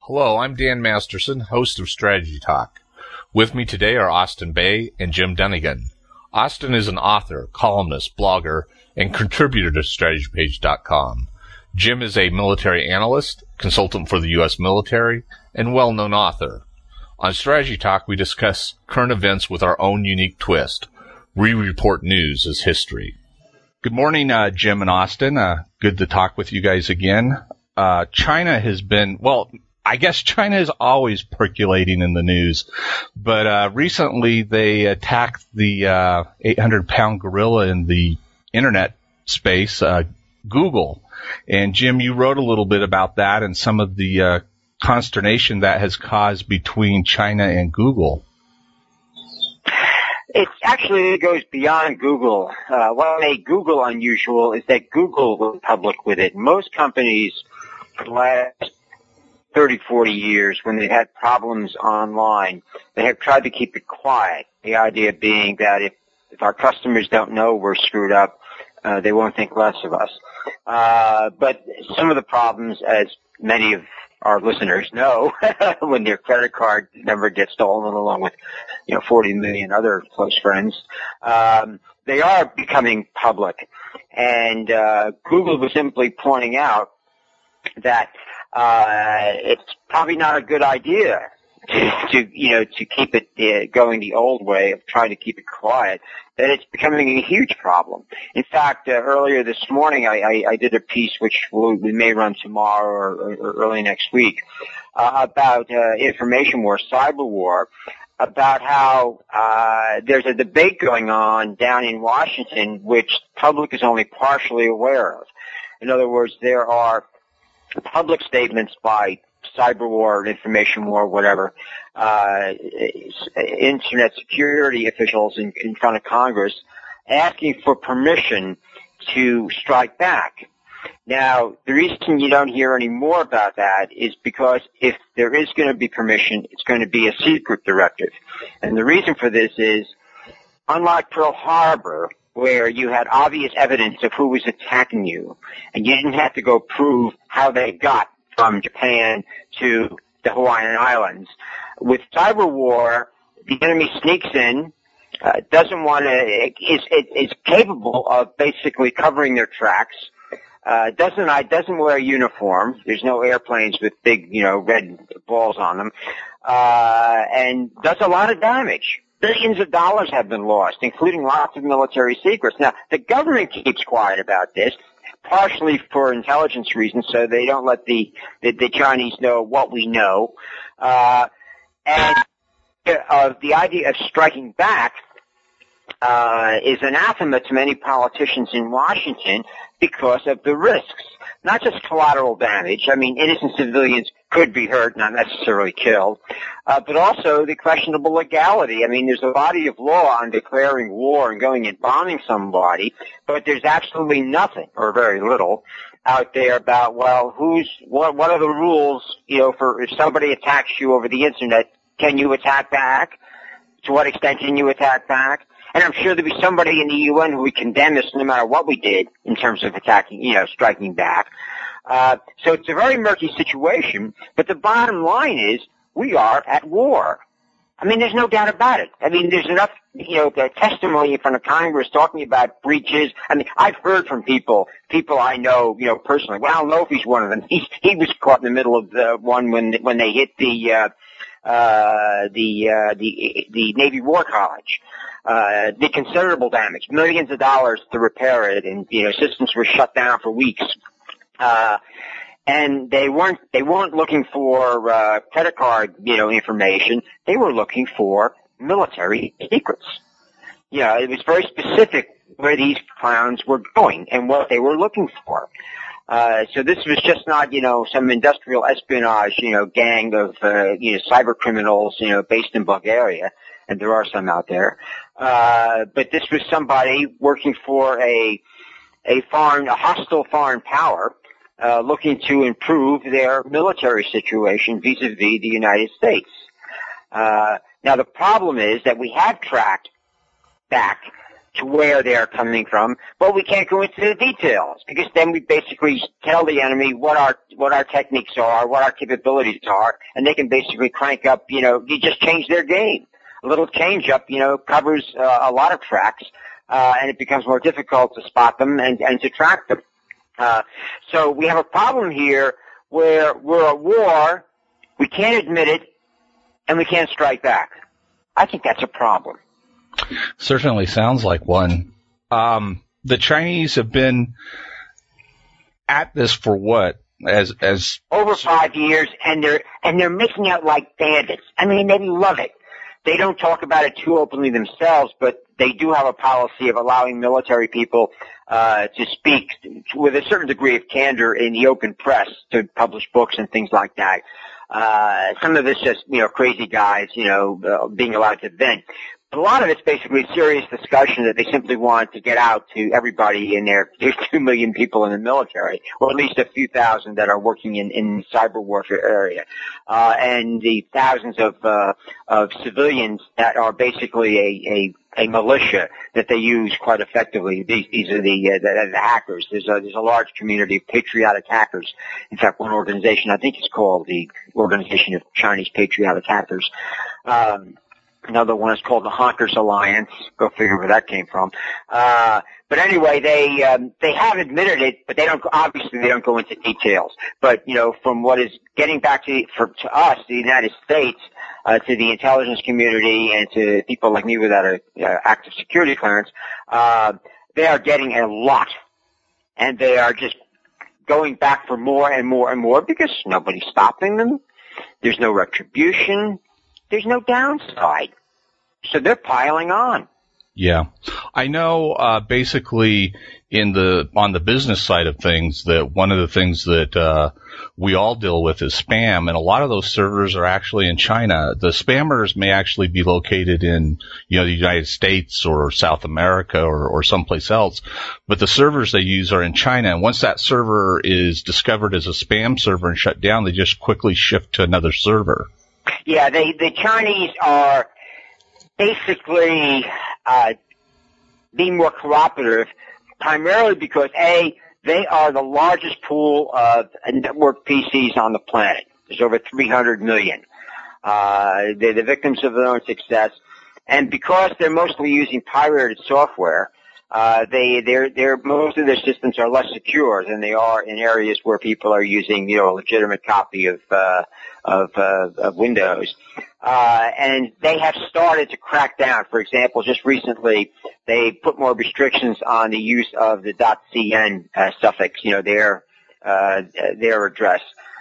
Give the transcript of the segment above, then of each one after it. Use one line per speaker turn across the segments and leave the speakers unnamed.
Hello, I'm Dan Masterson, host of Strategy Talk. With me today are Austin Bay and Jim Dunnigan. Austin is an author, columnist, blogger, and contributor to StrategyPage.com. Jim is a military analyst, consultant for the U.S. military, and well-known author. On Strategy Talk, we discuss current events with our own unique twist. We report news as history. Good morning, Jim and Austin. Good to talk with you guys again. China has been, I guess China is always percolating in the news, but recently they attacked the 800-pound gorilla in the internet space, Google. And Jim, you wrote a little bit about that and some of the consternation that has caused between China and Google.
It goes beyond Google. What made Google unusual is that Google was public with it. Most companies for the last 30, 40 years, when they've had problems online, they have tried to keep it quiet. The idea being that if our customers don't know we're screwed up, they won't think less of us. But some of the problems, as many of our listeners know, when their credit card number gets stolen along with, 40 million other close friends, they are becoming public. And Google was simply pointing out that it's probably not a good idea to keep it going the old way of trying to keep it quiet, that it's becoming a huge problem. In fact, earlier this morning I did a piece which we may run tomorrow or early next week about information war, cyber war, about how there's a debate going on down in Washington which the public is only partially aware of. In other words, there are public statements by cyber war, information war, whatever, internet security officials in front of Congress asking for permission to strike back. Now, the reason you don't hear any more about that is because if there is going to be permission, it's going to be a secret directive. And the reason for this is, unlike Pearl Harbor, where you had obvious evidence of who was attacking you, and you didn't have to go prove how they got from Japan to the Hawaiian Islands. With cyber war, the enemy sneaks in, is capable of basically covering their tracks, doesn't wear a uniform. There's no airplanes with big, red balls on them, and does a lot of damage. Billions of dollars have been lost, including lots of military secrets. Now, the government keeps quiet about this, partially for intelligence reasons, so they don't let the Chinese know what we know. And the idea of striking back is anathema to many politicians in Washington because of the risks. Not just collateral damage. I mean, innocent civilians could be hurt, not necessarily killed, but also the questionable legality. I mean, there's a body of law on declaring war and going and bombing somebody, but there's absolutely nothing, or very little, out there about, what are the rules, for if somebody attacks you over the internet, can you attack back? To what extent can you attack back? And I'm sure there'll be somebody in the UN who would condemn us no matter what we did in terms of attacking, striking back. So it's a very murky situation, but the bottom line is we are at war. I mean, there's no doubt about it. I mean, there's enough, testimony in front of Congress talking about breaches. I mean, I've heard from people I know, personally. Well, I don't know if he's one of them. He was caught in the middle of the one when they hit the Navy War College. Did considerable damage, millions of dollars to repair it, and systems were shut down for weeks. And they weren't looking for credit card information. They were looking for military secrets. It was very specific where these clowns were going and what they were looking for. So this was just not some industrial espionage gang of cyber criminals based in Bulgaria, and there are some out there. But this was somebody working for a hostile foreign power, looking to improve their military situation vis-a-vis the United States. Now the problem is that we have tracked back to where they are coming from, but we can't go into the details because then we basically tell the enemy what our techniques are, what our capabilities are, and they can basically crank up, you just change their game. A little change up, covers a lot of tracks, and it becomes more difficult to spot them and to track them. So we have a problem here where we're at war, we can't admit it, and we can't strike back. I think that's a problem.
Certainly sounds like one. The Chinese have been at this for what? As
over 5 years, and they're making out like bandits. I mean, they love it. They don't talk about it too openly themselves, but they do have a policy of allowing military people to speak with a certain degree of candor in the open press, to publish books and things like that. Some of it's just, crazy guys, being allowed to vent. A lot of it's basically serious discussion that they simply want to get out to everybody in there. There's 2 million people in the military, or at least a few thousand that are working in cyber warfare area, and the thousands of civilians that are basically a militia that they use quite effectively. These are the hackers. There's a large community of patriotic hackers. In fact, one organization, I think it's called the Organization of Chinese Patriotic Hackers. Another one is called the Honkers Alliance. Go figure where that came from. But anyway, they have admitted it, but they don't go into details. But, from what is getting back to us, the United States, to the intelligence community and to people like me without a active security clearance, they are getting a lot. And they are just going back for more and more and more because nobody's stopping them. There's no retribution. There's no downside. So they're piling on.
Yeah. I know, basically on the business side of things, that one of the things that, we all deal with is spam, and a lot of those servers are actually in China. The spammers may actually be located in, the United States or South America or someplace else, but the servers they use are in China, and once that server is discovered as a spam server and shut down, they just quickly shift to another server.
Yeah, the Chinese are basically being more cooperative, primarily because, A, they are the largest pool of network PCs on the planet. There's over 300 million. They're the victims of their own success. And because they're mostly using pirated software, most of their systems are less secure than they are in areas where people are using, a legitimate copy of Windows. And they have started to crack down. For example, just recently, they put more restrictions on the use of the .cn suffix, their address.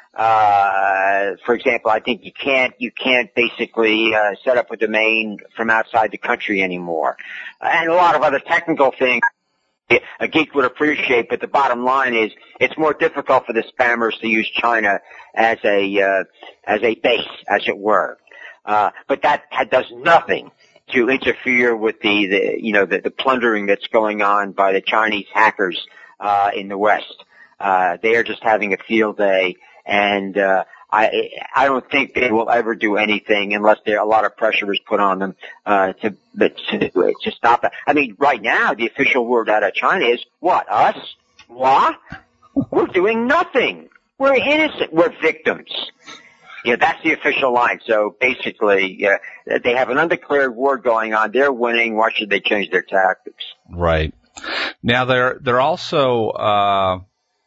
For example, I think you can't basically set up a domain from outside the country anymore. And a lot of other technical things a geek would appreciate, but the bottom line is it's more difficult for the spammers to use China as a base, as it were. But that does nothing to interfere with the plundering that's going on by the Chinese hackers in the West. They are just having a field day, and I don't think they will ever do anything unless a lot of pressure is put on them to stop it. I mean, right now the official word out of China is what? Us? What? We're doing nothing. We're innocent. We're victims. That's the official line. So basically, they have an undeclared war going on. They're winning. Why should they change their tactics?
Right. Now they're also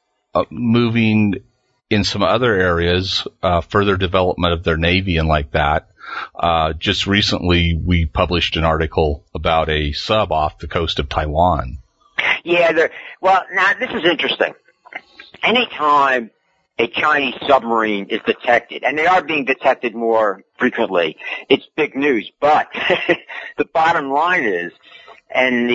moving in some other areas, further development of their Navy and like that. Just recently we published an article about a sub off the coast of Taiwan.
Yeah, well, now this is interesting. Anytime a Chinese submarine is detected, and they are being detected more frequently, it's big news. But the bottom line is, and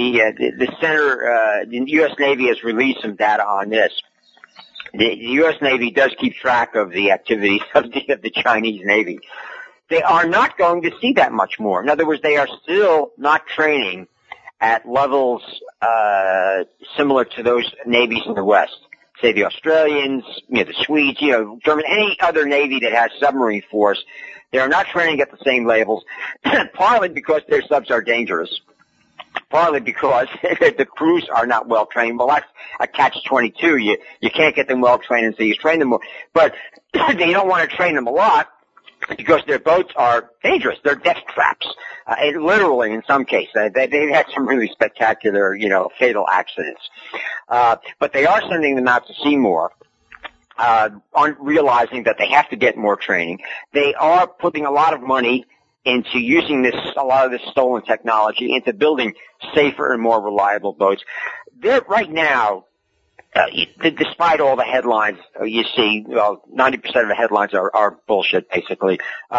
the U.S. Navy has released some data on this. The U.S. Navy does keep track of the activities of the Chinese Navy. They are not going to see that much more. In other words, they are still not training at levels similar to those navies in the West. Say the Australians, the Swedes, German, any other navy that has submarine force, they are not training at the same levels, partly because their subs are dangerous. partly because the crews are not well trained. Well, that's a catch-22. You can't get them well trained until you train them more. But you don't want to train them a lot because their boats are dangerous. They're death traps. Literally, in some cases, they've had some really spectacular, fatal accidents. But they are sending them out to sea more. Realizing that they have to get more training. They are putting a lot of money into using a lot of this stolen technology into building safer and more reliable boats. They're right now, despite all the headlines you see, 90% of the headlines are bullshit, basically.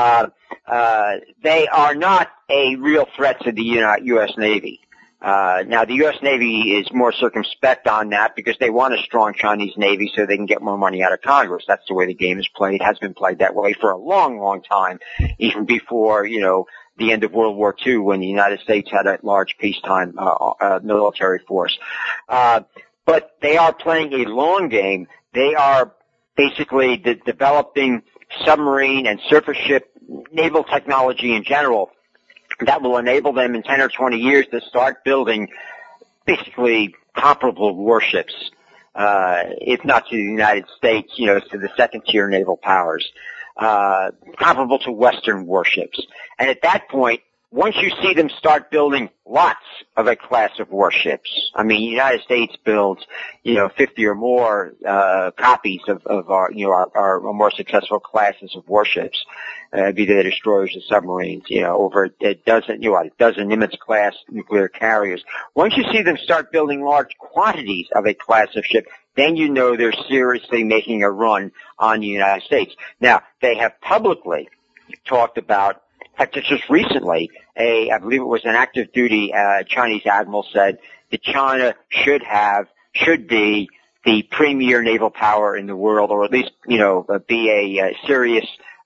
They are not a real threat to the U.S. Navy. Now the U.S. Navy is more circumspect on that because they want a strong Chinese Navy so they can get more money out of Congress. That's the way the game is played. It has been played that way for a long, long time, even before, the end of World War II when the United States had a large peacetime, military force. But they are playing a long game. They are basically developing submarine and surface ship naval technology in general that will enable them in 10 or 20 years to start building basically comparable warships, if not to the United States, to the second-tier naval powers, comparable to Western warships. And at that point, once you see them start building lots of a class of warships, the United States builds, 50 or more copies of our more successful classes of warships, be they destroyers or submarines, over a dozen Nimitz-class nuclear carriers. Once you see them start building large quantities of a class of ship, then they're seriously making a run on the United States. Now, they have publicly talked about, in fact, just recently, I believe it was an active duty Chinese admiral said that China should be the premier naval power in the world, or at least, be a serious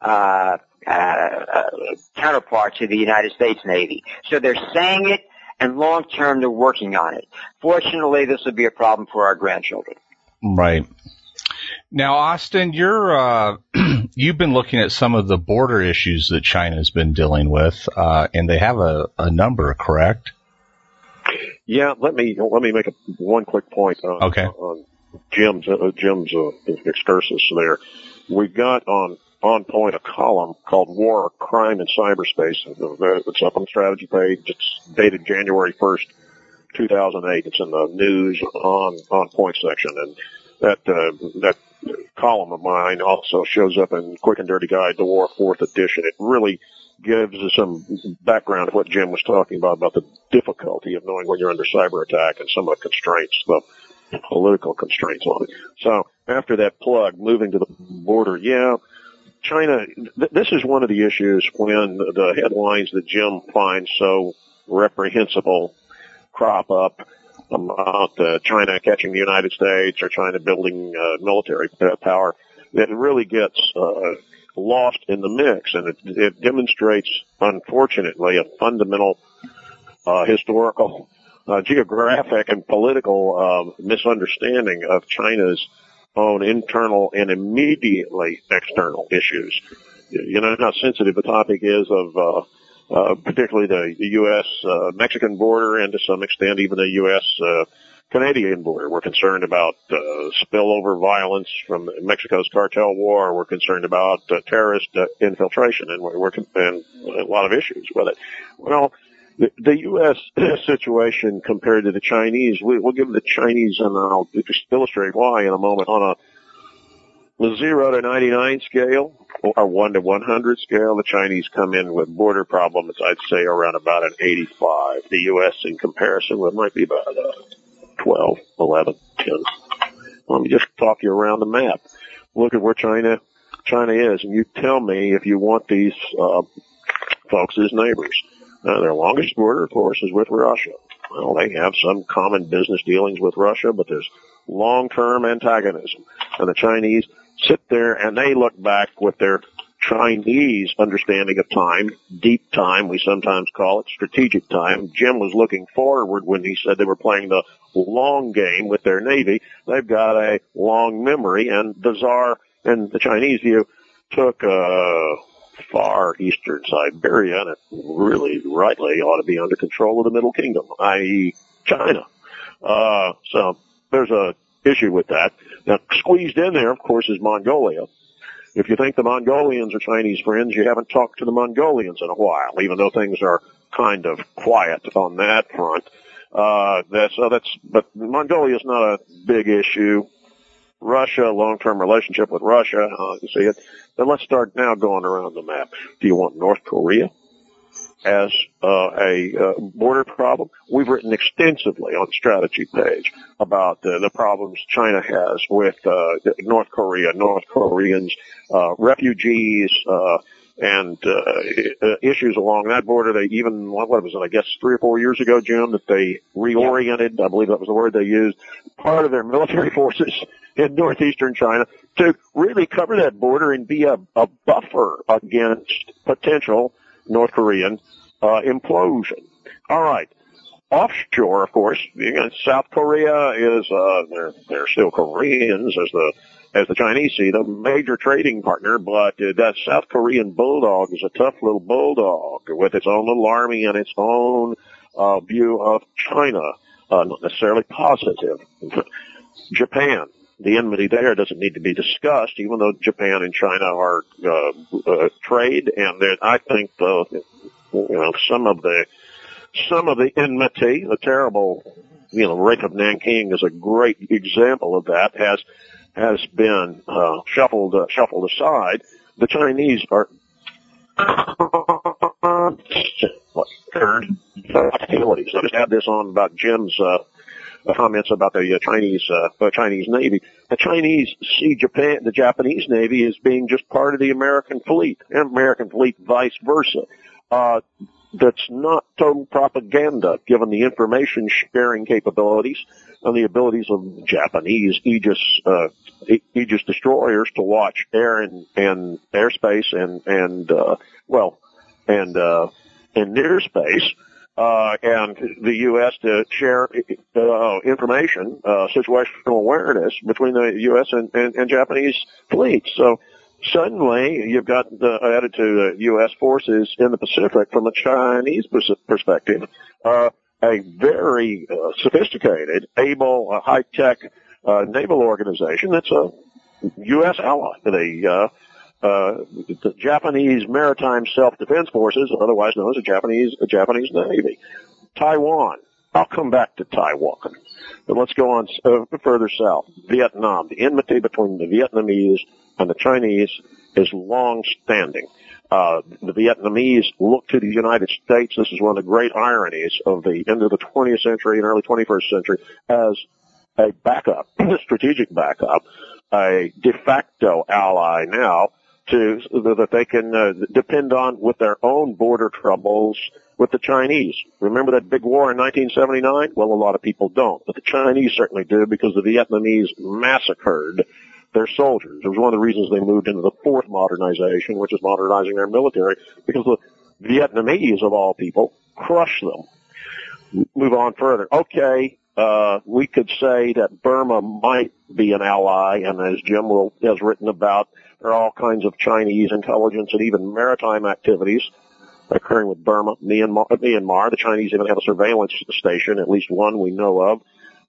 counterpart to the United States Navy. So they're saying it, and long term they're working on it. Fortunately, this will be a problem for our grandchildren.
Right. Now, Austin, you've been looking at some of the border issues that China's been dealing with, and they have a number, correct?
Yeah, let me make one quick point on Jim's excursus there. We got on point a column called War, Crime, and Cyberspace. It's up on the strategy page. It's dated January 1st, 2008. It's in the news on point section, and that column of mine also shows up in Quick and Dirty Guide to War, 4th edition. It really gives us some background of what Jim was talking about the difficulty of knowing when you're under cyber attack and some of the constraints, the political constraints on it. So after that plug, moving to the border, China, this is one of the issues when the headlines that Jim finds so reprehensible crop up about China catching the United States or China building military power. It really gets lost in the mix, and it demonstrates, unfortunately, a fundamental historical, geographic, and political misunderstanding of China's own internal and immediately external issues. You know how sensitive the topic is of particularly the U.S.-Mexican border, and to some extent even the U.S.-Canadian border. We're concerned about spillover violence from Mexico's cartel war. We're concerned about terrorist infiltration, and and a lot of issues with it. Well, the U.S. situation compared to the Chinese, we'll give the Chinese, and I'll just illustrate why in a moment, on a 0 to 99 scale, or 1 to 100 scale, the Chinese come in with border problems, I'd say, around about an 85. The U.S. in comparison might be about 12, 11, 10. Let me just talk you around the map. Look at where China is, and you tell me if you want these folks as neighbors. Their longest border, of course, is with Russia. Well, they have some common business dealings with Russia, but there's long-term antagonism. And the Chinese sit there and they look back with their Chinese understanding of time, deep time, we sometimes call it, strategic time. Jim was looking forward when he said they were playing the long game with their Navy. They've got a long memory, and the Tsar and the Chinese view took far eastern Siberia, and it really rightly, ought to be under control of the Middle Kingdom, i.e. China. So there's a issue with that. Now, squeezed in there, of course, is Mongolia. If you think the Mongolians are Chinese friends, you haven't talked to the Mongolians in a while, even though things are kind of quiet on that front. But Mongolia is not a big issue. Russia, long-term relationship with Russia, you see it. Then let's start now going around the map. Do you want North Korea as a border problem? We've written extensively on the strategy page about the problems China has with North Korea, North Koreans, refugees, and issues along that border. They even, what was it, I guess 3 or 4 years ago, Jim, that they reoriented, I believe that was the word they used, part of their military forces in northeastern China to really cover that border and be a buffer against potential North Korean implosion. All right. Offshore, of course, South Korea is they're still Koreans as the Chinese see them, major trading partner, but that South Korean bulldog is a tough little bulldog with its own little army and its own view of China, not necessarily positive. Japan. The enmity there doesn't need to be discussed, even though Japan and China are trade, and I think some of the enmity, the terrible rape of Nanking is a great example of that, has been shuffled aside. The Chinese are third capabilities. I just had this on about Jim's comments about the Chinese Navy. The Chinese see the Japanese Navy as being just part of the American fleet, and American fleet vice versa. That's not total propaganda, given the information sharing capabilities and the abilities of Japanese Aegis destroyers to watch air and airspace and near space. And the U.S. to share information, situational awareness between the U.S. and Japanese fleets. So suddenly you've got added to the U.S. forces in the Pacific from a Chinese perspective, a very sophisticated, able, high-tech naval organization that's a U.S. ally. The Japanese Maritime Self-Defense Forces, otherwise known as the Japanese Navy. Taiwan. I'll come back to Taiwan. But let's go on further south. Vietnam. The enmity between the Vietnamese and the Chinese is long-standing. The Vietnamese look to the United States. This is one of the great ironies of the end of the 20th century and early 21st century as a backup, strategic backup, a de facto ally now that they can depend on with their own border troubles with the Chinese. Remember that big war in 1979? Well, a lot of people don't, but the Chinese certainly do, because the Vietnamese massacred their soldiers. It was one of the reasons they moved into the fourth modernization, which is modernizing their military, because the Vietnamese, of all people, crushed them. Move on further. Okay, we could say that Burma might be an ally, and as Jim has written about, there are all kinds of Chinese intelligence and even maritime activities occurring with Burma, Myanmar. The Chinese even have a surveillance station, at least one we know of,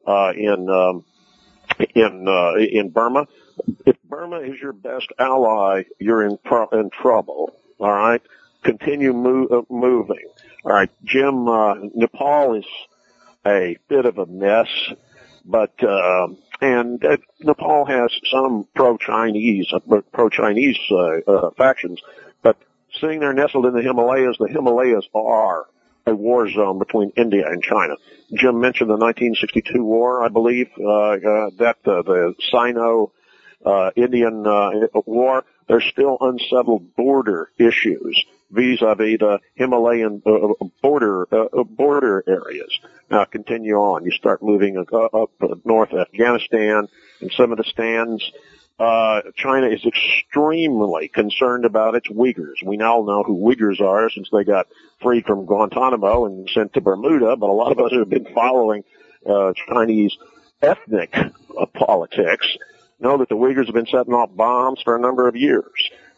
in Burma. If Burma is your best ally, you're in trouble. All right, continue moving. All right, Jim. Nepal is a bit of a mess, but Nepal has some pro-Chinese factions, but seeing they're nestled in the Himalayas are a war zone between India and China. Jim mentioned the 1962 war, I believe, the Sino-Indian war. There's still unsettled border issues vis-a-vis the Himalayan border areas. Now continue on. You start moving up north Afghanistan and some of the stands. China is extremely concerned about its Uyghurs. We now know who Uyghurs are since they got freed from Guantanamo and sent to Bermuda, but a lot of us who have been following Chinese ethnic politics know that the Uyghurs have been setting off bombs for a number of years.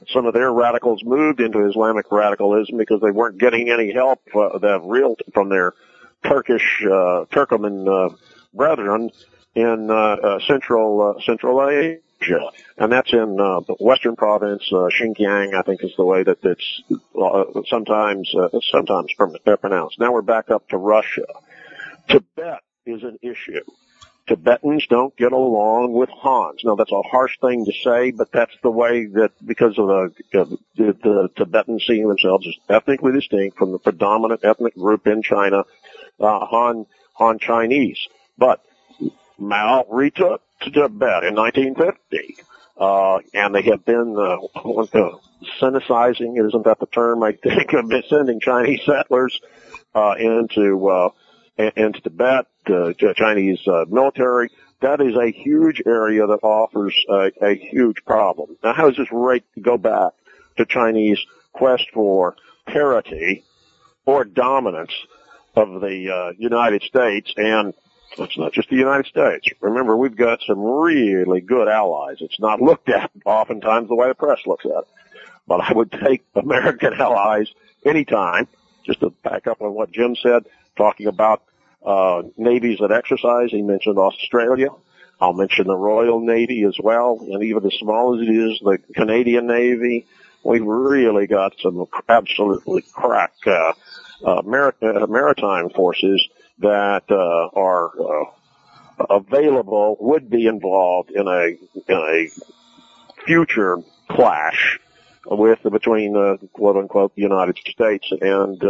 some of their radicals moved into Islamic radicalism because they weren't getting any help from their Turkoman brethren in Central Asia, and that's in the Western Province. Xinjiang, I think, is the way that it's sometimes pronounced. Now we're back up to Russia. Tibet is an issue. Tibetans don't get along with Hans. Now, that's a harsh thing to say, but that's the way that, because of the Tibetans seeing themselves as ethnically distinct from the predominant ethnic group in China, Han Chinese. But Mao retook to Tibet in 1950, and they have been Sinicizing, isn't that the term? I think, of sending Chinese settlers into Tibet, Chinese military. That is a huge area that offers a huge problem. Now, how does this go back to Chinese quest for parity or dominance of the United States? And it's not just the United States. Remember, we've got some really good allies. It's not looked at oftentimes the way the press looks at it. But I would take American allies anytime, just to back up on what Jim said, talking about navies that exercise. He mentioned Australia. I'll mention the Royal Navy as well, and even as small as it is, the Canadian Navy. We've really got some absolutely crack maritime forces that are available, would be involved in a future clash between quote unquote the United States and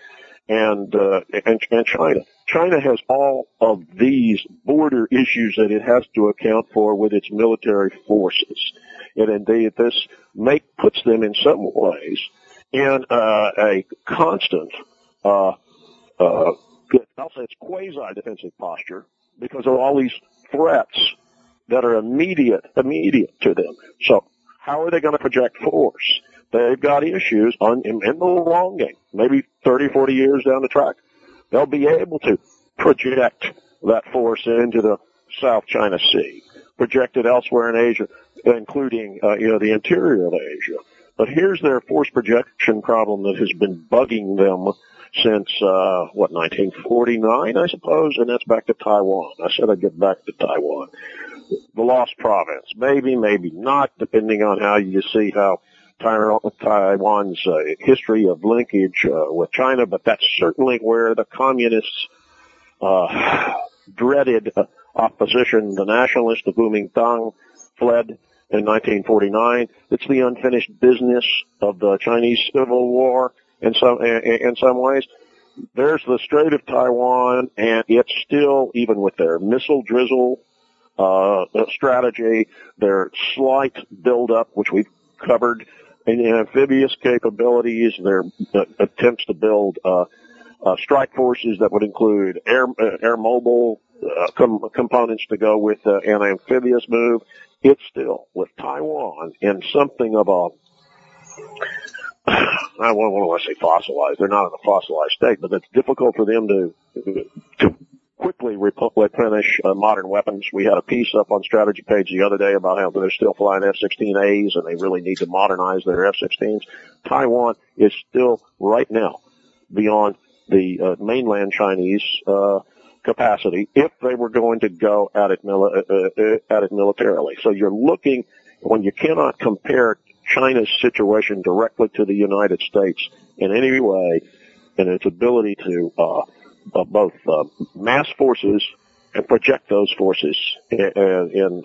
China. China has all of these border issues that it has to account for with its military forces. And indeed, this puts them in some ways in a constant, I'll say it's quasi-defensive posture because of all these threats that are immediate to them. So how are they going to project force? They've got issues in the long game, maybe 30, 40 years down the track. They'll be able to project that force into the South China Sea, project it elsewhere in Asia, including, the interior of Asia. But here's their force projection problem that has been bugging them since, 1949, I suppose, and that's back to Taiwan. I said I'd get back to Taiwan. The lost province. Maybe, maybe not, depending on how you see how Taiwan's history of linkage with China, but that's certainly where the communists dreaded opposition. The nationalists, the Kuomintang, fled in 1949. It's the unfinished business of the Chinese Civil War in some ways. There's the Strait of Taiwan, and it's still, even with their missile drizzle strategy, their slight buildup, which we've covered, and amphibious capabilities, their attempts to build strike forces that would include air mobile components to go with an amphibious move. It's still, with Taiwan, in something of a, I don't want to say fossilized. They're not in a fossilized state, but it's difficult for them to quickly replenish modern weapons. We had a piece up on Strategy Page the other day about how they're still flying F-16As and they really need to modernize their F-16s. Taiwan is still right now beyond the mainland Chinese capacity if they were going to go at it militarily. So you're looking, when you cannot compare China's situation directly to the United States in any way, and its ability to both mass forces and project those forces in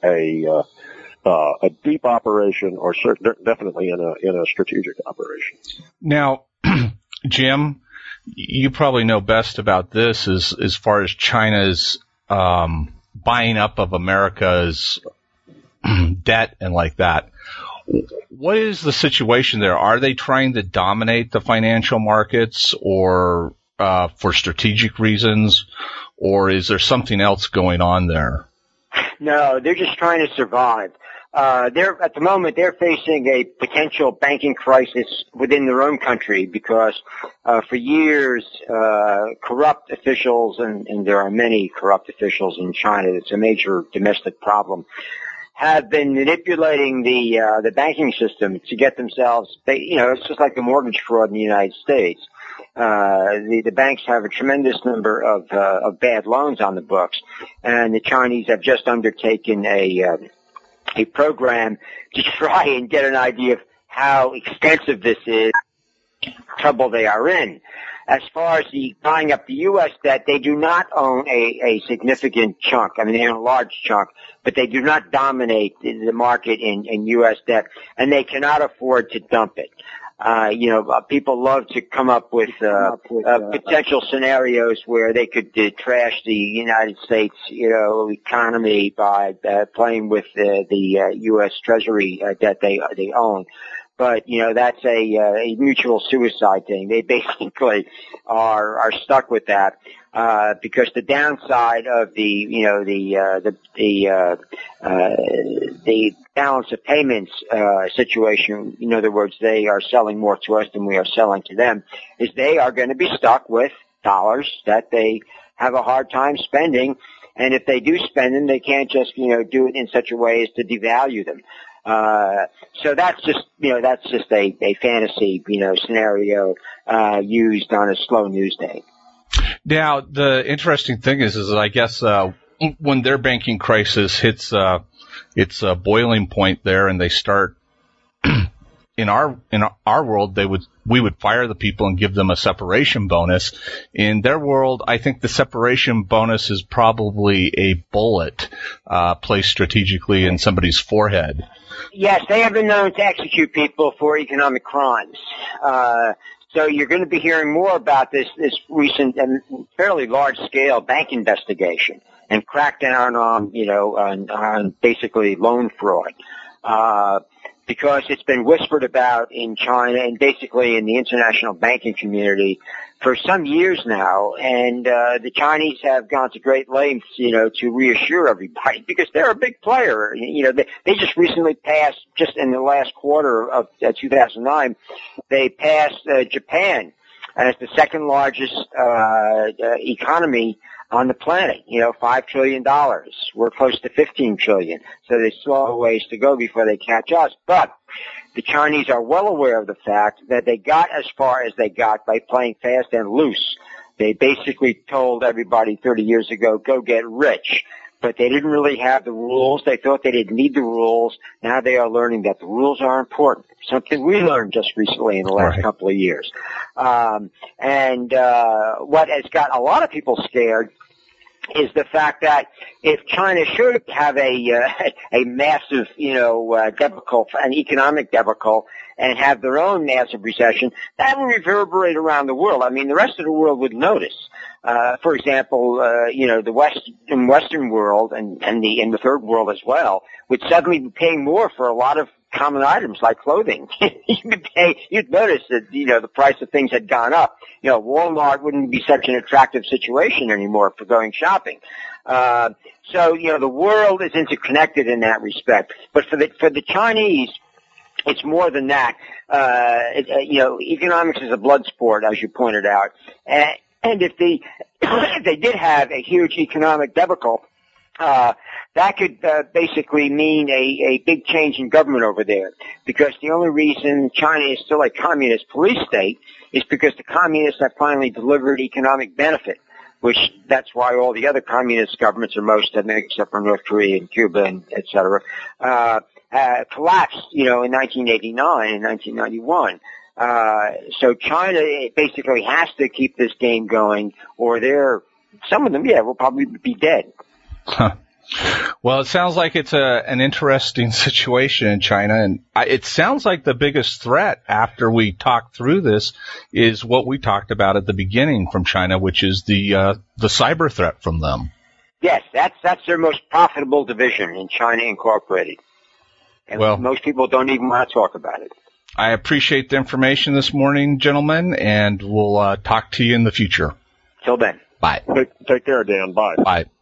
a deep operation, or definitely in a strategic operation.
Now, Jim, you probably know best about this as far as China's buying up of America's debt and like that. What is the situation there? Are they trying to dominate the financial markets, or for strategic reasons, or is there something else going on there?
No, they're just trying to survive. At the moment, they're facing a potential banking crisis within their own country because, for years, corrupt officials, and there are many corrupt officials in China, it's a major domestic problem, have been manipulating the banking system to get themselves, it's just like the mortgage fraud in the United States. The banks have a tremendous number of bad loans on the books, and the Chinese have just undertaken a program to try and get an idea of how extensive this is, trouble they are in. As far as the buying up the U.S. debt, they do not own a significant chunk. I mean, they own a large chunk, but they do not dominate the market in U.S. debt, and they cannot afford to dump it. People love to come up with potential scenarios where they could trash the United States, economy by playing with the U.S. Treasury debt they own. But, that's a mutual suicide thing. They basically are stuck with that, because the downside of the balance of payments, situation, in other words, they are selling more to us than we are selling to them, is they are going to be stuck with dollars that they have a hard time spending. And if they do spend them, they can't just, do it in such a way as to devalue them. So that's just a fantasy, scenario, used on a slow news day.
Now, the interesting thing is I guess, when their banking crisis hits, its boiling point there and they start, in our world, we would fire the people and give them a separation bonus. In their world, I think the separation bonus is probably a bullet, placed strategically in somebody's forehead.
Yes, they have been known to execute people for economic crimes. So you're going to be hearing more about this recent and fairly large-scale bank investigation and crackdown on basically loan fraud. Because it's been whispered about in China and basically in the international banking community for some years now, and the Chinese have gone to great lengths, to reassure everybody because they're a big player. They just recently passed, just in the last quarter of 2009, they passed Japan as the second largest economy on the planet, $5 trillion. We're close to $15 trillion. So there's still a ways to go before they catch us. But the Chinese are well aware of the fact that they got as far as they got by playing fast and loose. They basically told everybody 30 years ago, go get rich. But they didn't really have the rules. They thought they didn't need the rules. Now they are learning that the rules are important. Something we learned just recently in the last couple of years. What has got a lot of people scared is the fact that if China should have a massive, debacle, an economic debacle, and have their own massive recession, that would reverberate around the world. I mean, the rest of the world would notice. For example, the Western world and the third world as well would suddenly be paying more for a lot of common items like clothing. You'd notice that, the price of things had gone up. Walmart wouldn't be such an attractive situation anymore for going shopping. So, the world is interconnected in that respect. But for the Chinese, it's more than that. Economics is a blood sport, as you pointed out. And if they did have a huge economic debacle, that could basically mean a big change in government over there, because the only reason China is still a communist police state is because the communists have finally delivered economic benefit, which that's why all the other communist governments, or most of them, except for North Korea and Cuba and et cetera, collapsed, in 1989 and 1991. So China basically has to keep this game going, or some of them, will probably be dead.
Huh. Well, it sounds like it's an interesting situation in China, and it sounds like the biggest threat after we talk through this is what we talked about at the beginning from China, which is the cyber threat from them.
Yes, that's their most profitable division in China Incorporated. And most people don't even want to talk about it.
I appreciate the information this morning, gentlemen, and we'll talk to you in the future.
Till then.
Bye.
Take care, Dan. Bye.
Bye.